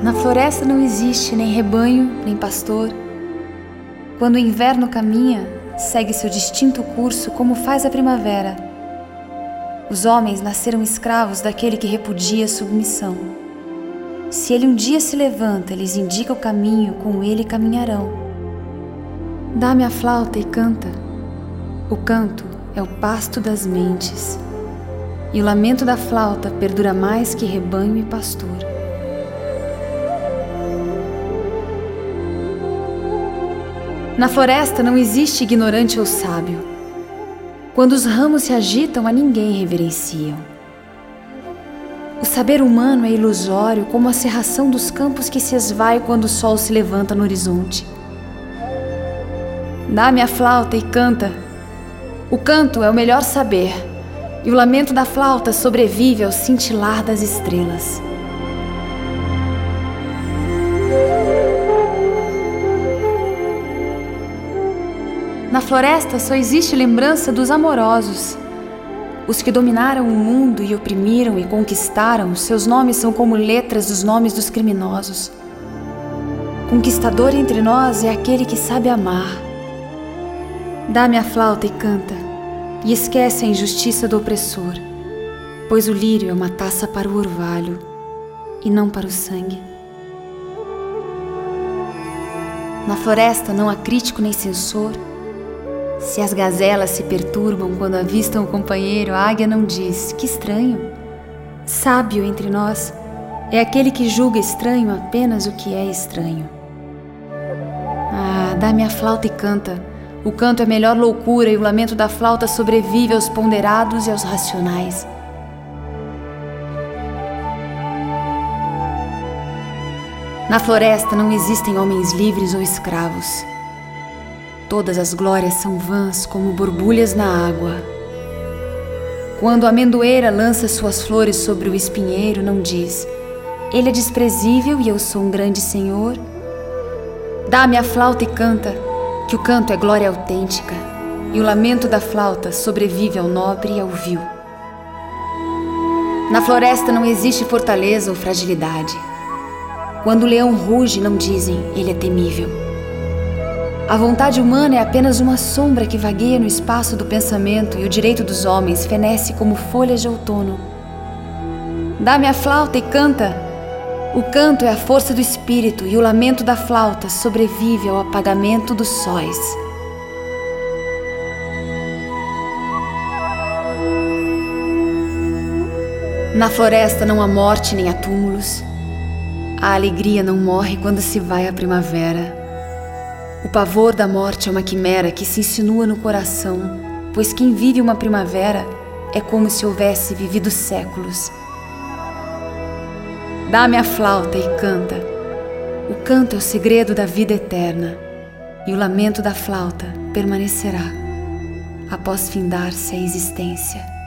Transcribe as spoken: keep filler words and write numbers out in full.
Na floresta não existe nem rebanho, nem pastor. Quando o inverno caminha, segue seu distinto curso como faz a primavera. Os homens nasceram escravos daquele que repudia a submissão. Se ele um dia se levanta, lhes indica o caminho, com ele caminharão. Dá-me a flauta e canta. O canto é o pasto das mentes, e o lamento da flauta perdura mais que rebanho e pastor. Na floresta não existe ignorante ou sábio. Quando os ramos se agitam, a ninguém reverenciam. O saber humano é ilusório, como a cerração dos campos que se esvai quando o sol se levanta no horizonte. Dá-me a flauta e canta. O canto é o melhor saber, e o lamento da flauta sobrevive ao cintilar das estrelas. Na floresta só existe lembrança dos amorosos. Os que dominaram o mundo e oprimiram e conquistaram, seus nomes são como letras dos nomes dos criminosos. Conquistador entre nós é aquele que sabe amar. Dá-me a flauta e canta, e esquece a injustiça do opressor, pois o lírio é uma taça para o orvalho e não para o sangue. Na floresta não há crítico nem censor. Se as gazelas se perturbam quando avistam o companheiro, a águia não diz: que estranho. Sábio entre nós é aquele que julga estranho apenas o que é estranho. Ah, dá-me a flauta e canta. O canto é a melhor loucura e o lamento da flauta sobrevive aos ponderados e aos racionais. Na floresta não existem homens livres ou escravos. Todas as glórias são vãs como borbulhas na água. Quando a amendoeira lança suas flores sobre o espinheiro, não diz: ele é desprezível e eu sou um grande senhor. Dá-me a flauta e canta, que o canto é glória autêntica, e o lamento da flauta sobrevive ao nobre e ao vil. Na floresta não existe fortaleza ou fragilidade. Quando o leão ruge, não dizem: ele é temível. A vontade humana é apenas uma sombra que vagueia no espaço do pensamento, e o direito dos homens fenece como folhas de outono. Dá-me a flauta e canta. O canto é a força do espírito, e o lamento da flauta sobrevive ao apagamento dos sóis. Na floresta não há morte nem há túmulos. A alegria não morre quando se vai à primavera. O pavor da morte é uma quimera que se insinua no coração, pois quem vive uma primavera é como se houvesse vivido séculos. Dá-me a flauta e canta. O canto é o segredo da vida eterna, e o lamento da flauta permanecerá após findar-se a existência.